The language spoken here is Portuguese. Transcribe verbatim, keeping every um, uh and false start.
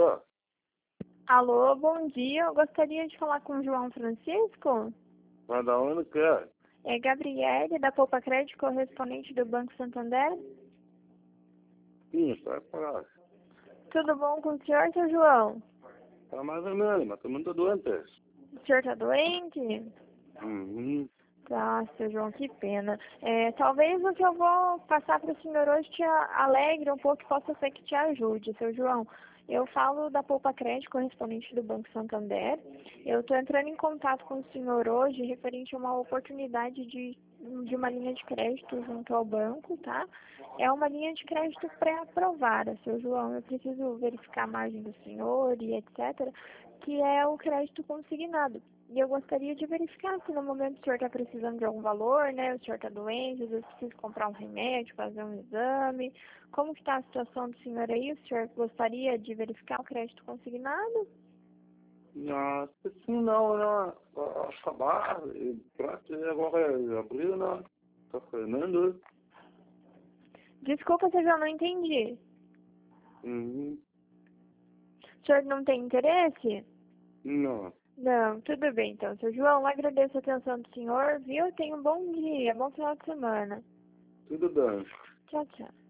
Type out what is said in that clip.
Alô? Alô, bom dia. Eu gostaria de falar com o João Francisco. Mas da onde que é? É Gabriele, da Poupa Crédito, correspondente do Banco Santander. Sim, sai pra Tudo bom com o senhor, seu João? Tá mais ou menos, mas tô muito doente. O senhor está doente? Uhum. Tá, seu João, que pena. É, talvez o que eu vou passar para o senhor hoje te a- alegre um pouco e possa ser que te ajude, seu João. Eu falo da Poupa Crédito, correspondente do Banco Santander. Eu estou entrando em contato com o senhor hoje referente a uma oportunidade de, de uma linha de crédito junto ao banco, tá? É uma linha de crédito pré-aprovada, seu João. Eu preciso verificar a margem do senhor e etcétera, que é o crédito consignado. E eu gostaria de verificar se no momento o senhor está precisando de algum valor, né? O senhor está doente, às vezes precisa comprar um remédio, fazer um exame. Como que está a situação do senhor aí? O senhor gostaria de verificar o crédito consignado? Não, assim não, né? Acabar, prato, agora é abril, né? Tá Fernando. Desculpa se eu já não entendi. Uhum. O senhor não tem interesse? Não, Não, tudo bem então, seu João. Agradeço a atenção do senhor, viu? Tenha um bom dia, bom final de semana. tudo bem. Tchau, tchau.